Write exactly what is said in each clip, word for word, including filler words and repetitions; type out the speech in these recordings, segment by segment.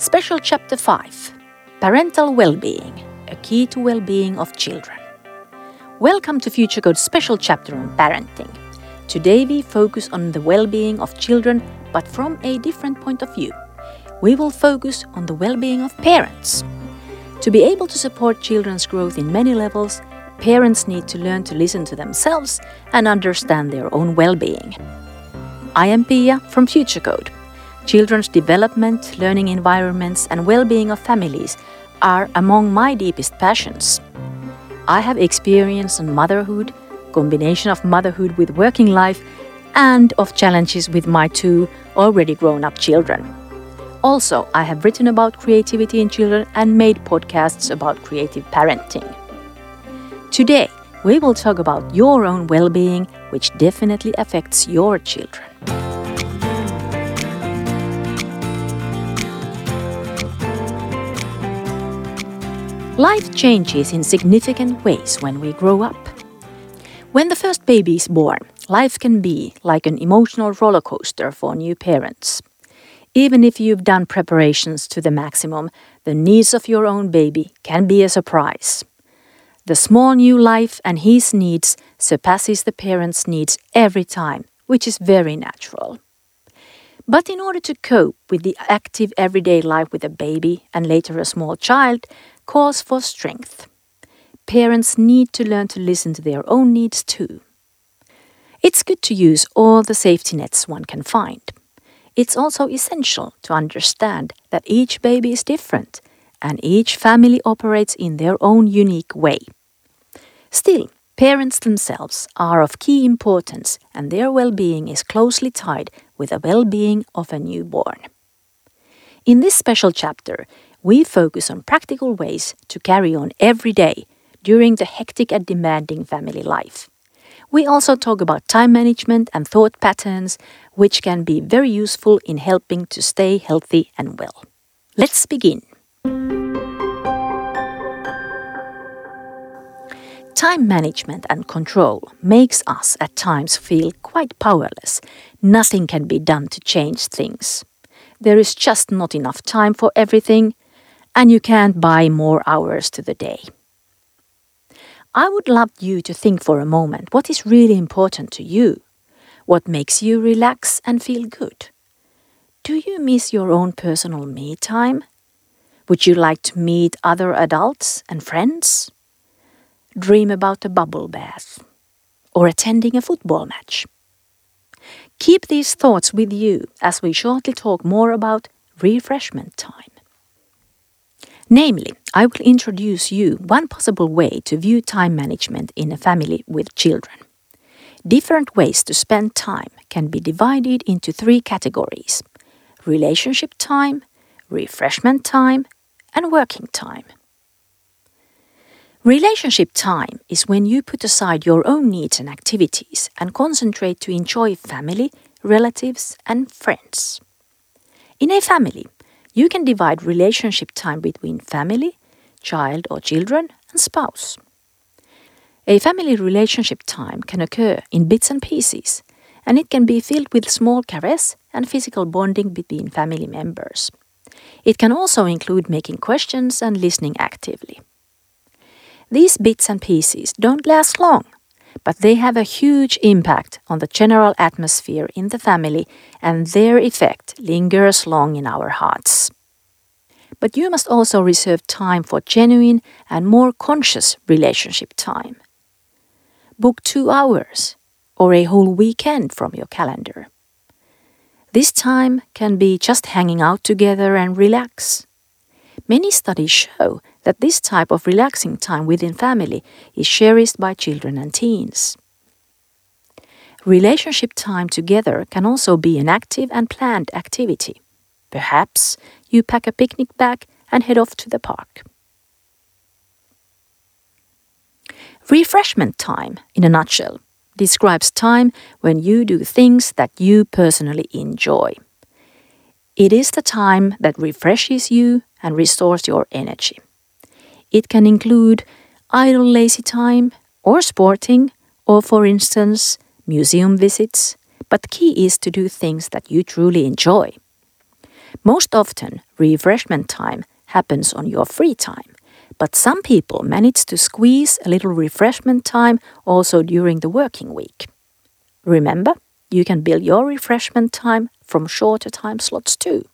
Special Chapter five, Parental Well-Being, a Key to Well-Being of Children. Welcome to Future Code's special chapter on parenting. Today we focus on the well-being of children, but from a different point of view. We will focus on the well-being of parents. To be able to support children's growth in many levels, parents need to learn to listen to themselves and understand their own well-being. I am Pia from Future Code. Children's development, learning environments, and well-being of families are among my deepest passions. I have experience on motherhood, combination of motherhood with working life, and of challenges with my two already grown-up children. Also, I have written about creativity in children and made podcasts about creative parenting. Today, we will talk about your own well-being, which definitely affects your children. Life changes in significant ways when we grow up. When the first baby is born, life can be like an emotional roller coaster for new parents. Even if you've done preparations to the maximum, the needs of your own baby can be a surprise. The small new life and his needs surpasses the parent's needs every time, which is very natural. But in order to cope with the active everyday life with a baby and later a small child, calls for strength. Parents need to learn to listen to their own needs too. It's good to use all the safety nets one can find. It's also essential to understand that each baby is different and each family operates in their own unique way. Still, parents themselves are of key importance and their well-being is closely tied with the well-being of a newborn. In this special chapter, we focus on practical ways to carry on every day during the hectic and demanding family life. We also talk about time management and thought patterns, which can be very useful in helping to stay healthy and well. Let's begin. Time management and control makes us at times feel quite powerless. Nothing can be done to change things. There is just not enough time for everything, and you can't buy more hours to the day. I would love you to think for a moment what is really important to you. What makes you relax and feel good? Do you miss your own personal me time? Would you like to meet other adults and friends? Dream about a bubble bath or attending a football match? Keep these thoughts with you as we shortly talk more about refreshment time. Namely, I will introduce you one possible way to view time management in a family with children. Different ways to spend time can be divided into three categories: relationship time, refreshment time, and working time. Relationship time is when you put aside your own needs and activities and concentrate to enjoy family, relatives, and friends. In a family, you can divide relationship time between family, child or children, and spouse. A family relationship time can occur in bits and pieces, and it can be filled with small caress and physical bonding between family members. It can also include making questions and listening actively. These bits and pieces don't last long, but they have a huge impact on the general atmosphere in the family, and their effect lingers long in our hearts. But you must also reserve time for genuine and more conscious relationship time. Book two hours or a whole weekend from your calendar. This time can be just hanging out together and relax. Many studies show that this type of relaxing time within family is cherished by children and teens. Relationship time together can also be an active and planned activity. Perhaps you pack a picnic bag and head off to the park. Refreshment time, in a nutshell, describes time when you do things that you personally enjoy. It is the time that refreshes you and restores your energy. It can include idle lazy time or sporting or, for instance, museum visits, but the key is to do things that you truly enjoy. Most often, refreshment time happens on your free time, but some people manage to squeeze a little refreshment time also during the working week. Remember, you can build your refreshment time from shorter time slots too.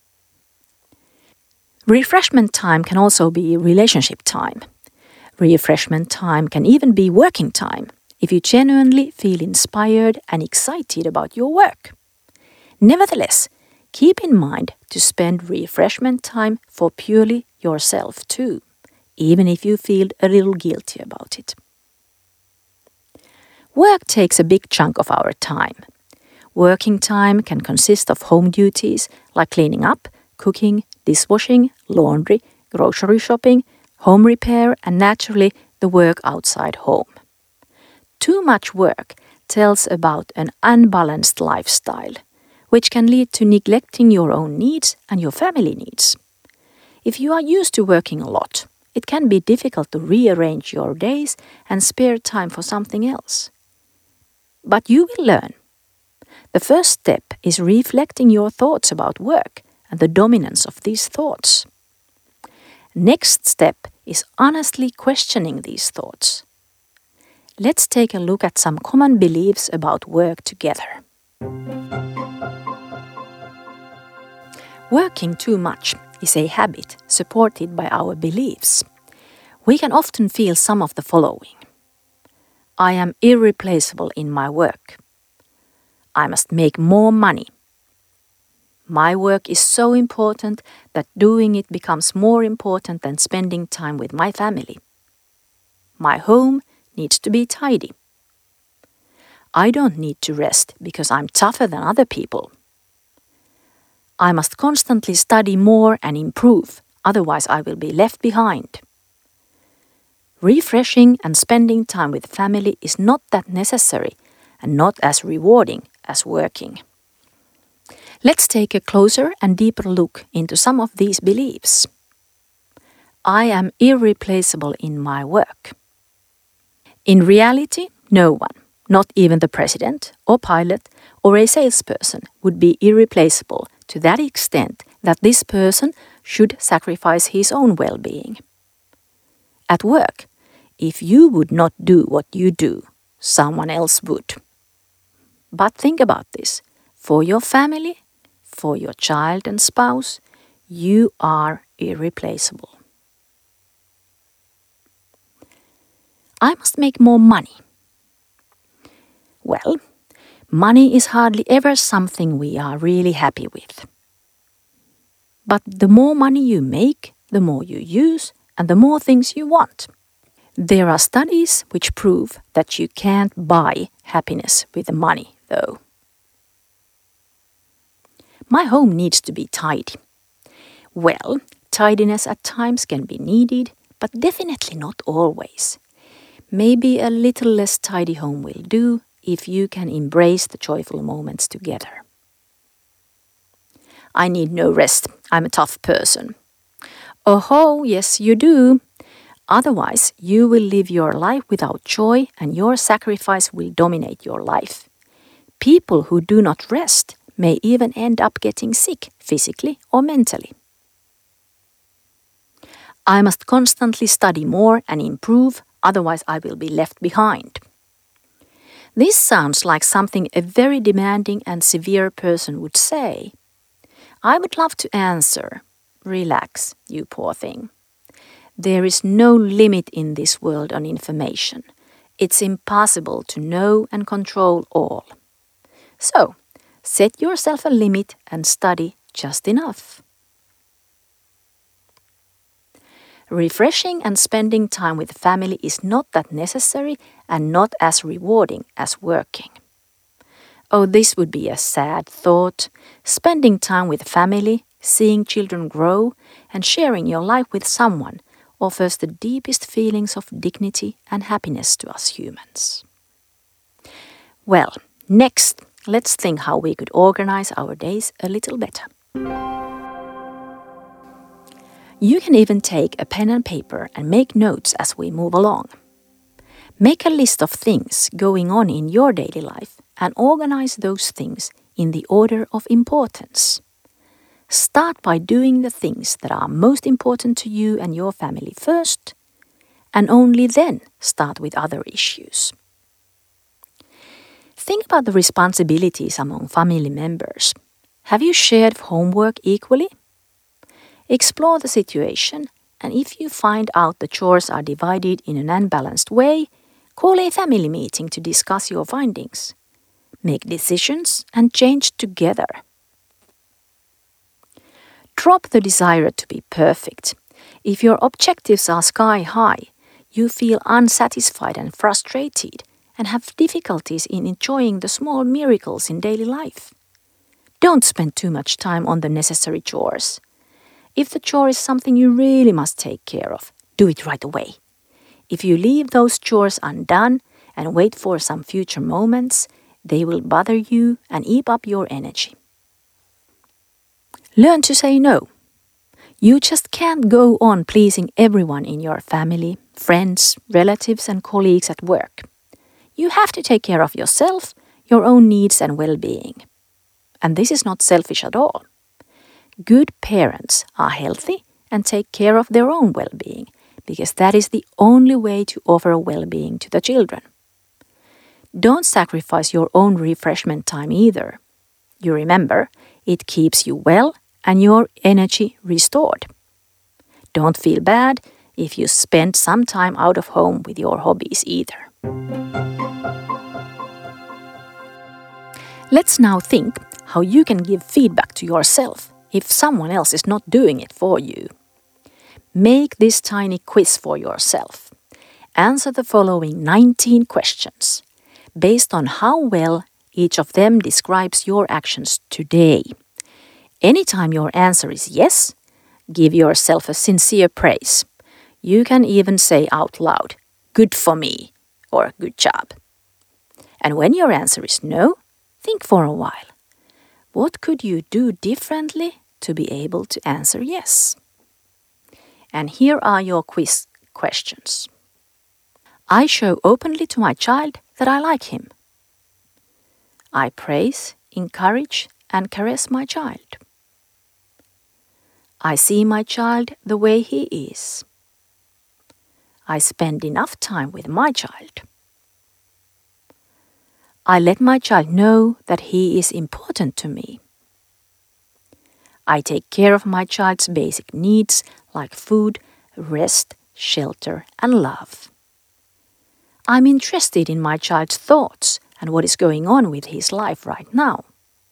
Refreshment time can also be relationship time. Refreshment time can even be working time if you genuinely feel inspired and excited about your work. Nevertheless, keep in mind to spend refreshment time for purely yourself too, even if you feel a little guilty about it. Work takes a big chunk of our time. Working time can consist of home duties like cleaning up, cooking, dishwashing, laundry, grocery shopping, home repair, and naturally the work outside home. Too much work tells about an unbalanced lifestyle, which can lead to neglecting your own needs and your family needs. If you are used to working a lot, it can be difficult to rearrange your days and spare time for something else. But you will learn. The first step is reflecting your thoughts about work and the dominance of these thoughts. Next step is honestly questioning these thoughts. Let's take a look at some common beliefs about work together. Working too much is a habit supported by our beliefs. We can often feel some of the following. I am irreplaceable in my work. I must make more money. My work is so important that doing it becomes more important than spending time with my family. My home needs to be tidy. I don't need to rest because I'm tougher than other people. I must constantly study more and improve, otherwise I will be left behind. Refreshing and spending time with family is not that necessary and not as rewarding as working. Let's take a closer and deeper look into some of these beliefs. I am irreplaceable in my work. In reality, no one, not even the president or pilot or a salesperson, would be irreplaceable to that extent that this person should sacrifice his own well-being. At work, if you would not do what you do, someone else would. But think about this. For your family, for your child and spouse, you are irreplaceable. I must make more money. Well, money is hardly ever something we are really happy with. But the more money you make, the more you use, and the more things you want. There are studies which prove that you can't buy happiness with money, though. My home needs to be tidy. Well, tidiness at times can be needed, but definitely not always. Maybe a little less tidy home will do if you can embrace the joyful moments together. I need no rest. I'm a tough person. Oh, yes, you do. Otherwise, you will live your life without joy and your sacrifice will dominate your life. People who do not rest may even end up getting sick physically or mentally. I must constantly study more and improve, otherwise I will be left behind. This sounds like something a very demanding and severe person would say. I would love to answer, relax, you poor thing. There is no limit in this world on information. It's impossible to know and control all. So, set yourself a limit and study just enough. Refreshing and spending time with family is not that necessary and not as rewarding as working. Oh, this would be a sad thought. Spending time with family, seeing children grow, and sharing your life with someone offers the deepest feelings of dignity and happiness to us humans. Well, next, let's think how we could organize our days a little better. You can even take a pen and paper and make notes as we move along. Make a list of things going on in your daily life and organize those things in the order of importance. Start by doing the things that are most important to you and your family first, and only then start with other issues. Think about the responsibilities among family members. Have you shared homework equally? Explore the situation, and if you find out the chores are divided in an unbalanced way, call a family meeting to discuss your findings. Make decisions and change together. Drop the desire to be perfect. If your objectives are sky high, you feel unsatisfied and frustrated and have difficulties in enjoying the small miracles in daily life. Don't spend too much time on the necessary chores. If the chore is something you really must take care of, do it right away. If you leave those chores undone and wait for some future moments, they will bother you and eat up your energy. Learn to say no. You just can't go on pleasing everyone in your family, friends, relatives, and colleagues at work. You have to take care of yourself, your own needs and well-being. And this is not selfish at all. Good parents are healthy and take care of their own well-being, because that is the only way to offer well-being to the children. Don't sacrifice your own refreshment time either. You remember, it keeps you well and your energy restored. Don't feel bad if you spend some time out of home with your hobbies either. Let's now think how you can give feedback to yourself if someone else is not doing it for you. Make this tiny quiz for yourself. Answer the following nineteen questions, based on how well each of them describes your actions today. Anytime your answer is yes, give yourself a sincere praise. You can even say out loud, "Good for me," or "Good job." And when your answer is no, think for a while. What could you do differently to be able to answer yes? And here are your quiz questions. I show openly to my child that I like him. I praise, encourage, and caress my child. I see my child the way he is. I spend enough time with my child. I let my child know that he is important to me. I take care of my child's basic needs like food, rest, shelter, and love. I'm interested in my child's thoughts and what is going on with his life right now.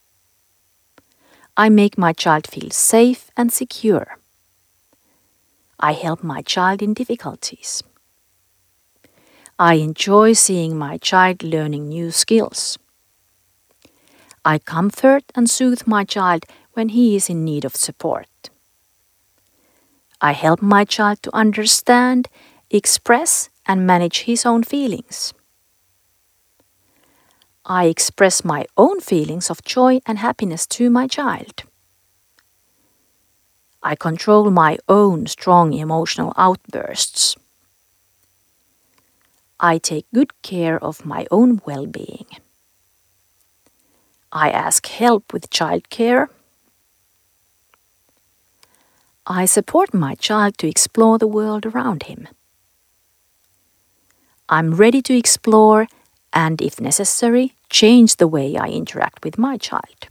I make my child feel safe and secure. I help my child in difficulties. I enjoy seeing my child learning new skills. I comfort and soothe my child when he is in need of support. I help my child to understand, express, and manage his own feelings. I express my own feelings of joy and happiness to my child. I control my own strong emotional outbursts. I take good care of my own well-being. I ask help with childcare. I support my child to explore the world around him. I'm ready to explore and, if necessary, change the way I interact with my child.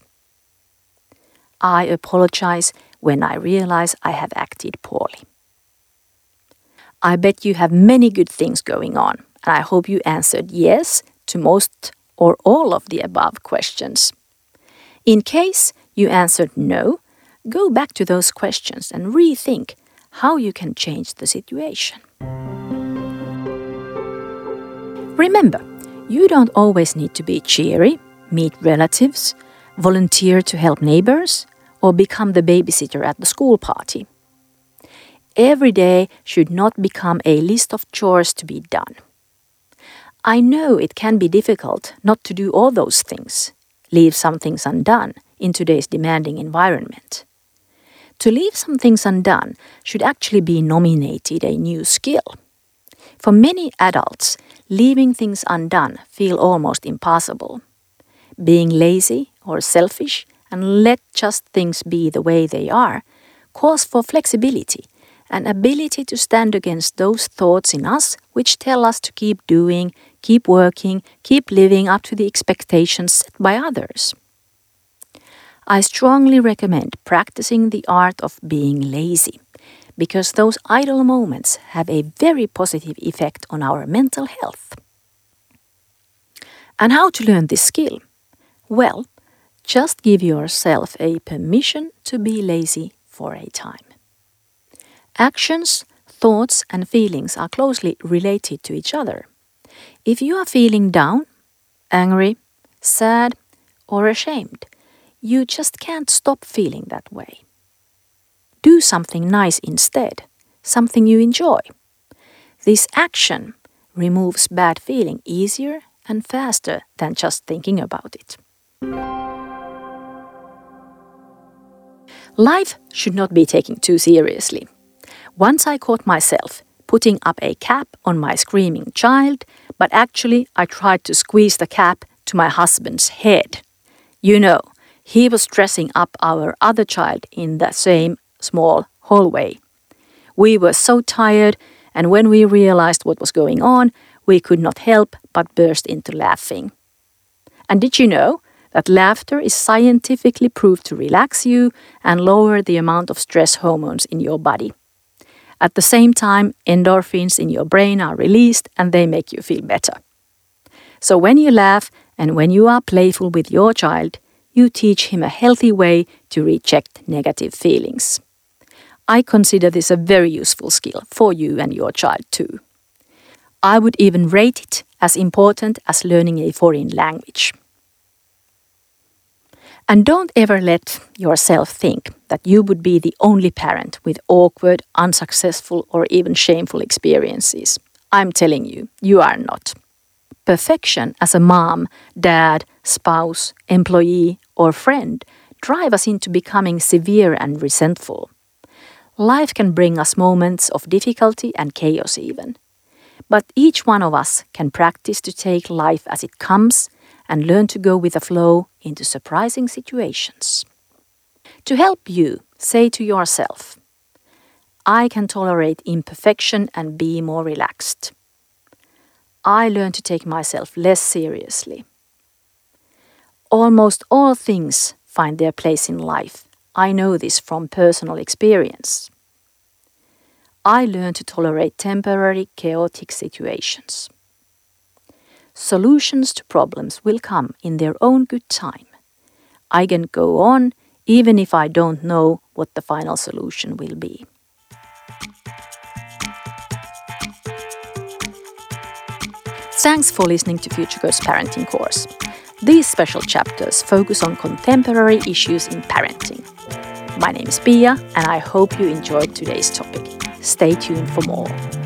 I apologize when I realize I have acted poorly. I bet you have many good things going on, and I hope you answered yes to most or all of the above questions. In case you answered no, go back to those questions and rethink how you can change the situation. Remember, you don't always need to be cheery, meet relatives, volunteer to help neighbors, or become the babysitter at the school party. Every day should not become a list of chores to be done. I know it can be difficult not to do all those things, leave some things undone in today's demanding environment. To leave some things undone should actually be nominated a new skill. For many adults, leaving things undone feel almost impossible. Being lazy or selfish and let just things be the way they are calls for flexibility, an ability to stand against those thoughts in us which tell us to keep doing, keep working, keep living up to the expectations set by others. I strongly recommend practicing the art of being lazy, because those idle moments have a very positive effect on our mental health. And how to learn this skill? Well, just give yourself a permission to be lazy for a time. Actions, thoughts, and feelings are closely related to each other. If you are feeling down, angry, sad, or ashamed, you just can't stop feeling that way. Do something nice instead, something you enjoy. This action removes bad feeling easier and faster than just thinking about it. Life should not be taken too seriously. Once I caught myself putting up a cap on my screaming child, but actually I tried to squeeze the cap to my husband's head. You know, he was dressing up our other child in the same small hallway. We were so tired, and when we realized what was going on, we could not help but burst into laughing. And did you know that laughter is scientifically proved to relax you and lower the amount of stress hormones in your body? At the same time, endorphins in your brain are released and they make you feel better. So when you laugh and when you are playful with your child, you teach him a healthy way to reject negative feelings. I consider this a very useful skill for you and your child too. I would even rate it as important as learning a foreign language. And don't ever let yourself think that you would be the only parent with awkward, unsuccessful, or even shameful experiences. I'm telling you, you are not. Perfection as a mom, dad, spouse, employee, or friend drive us into becoming severe and resentful. Life can bring us moments of difficulty and chaos even. But each one of us can practice to take life as it comes and learn to go with the flow into surprising situations. To help you, say to yourself, I can tolerate imperfection and be more relaxed. I learn to take myself less seriously. Almost all things find their place in life. I know this from personal experience. I learn to tolerate temporary, chaotic situations. Solutions to problems will come in their own good time. I can go on even if I don't know what the final solution will be. Thanks for listening to Future Coach Parenting course. These special chapters focus on contemporary issues in parenting. My name is Pia, and I hope you enjoyed today's topic. Stay tuned for more.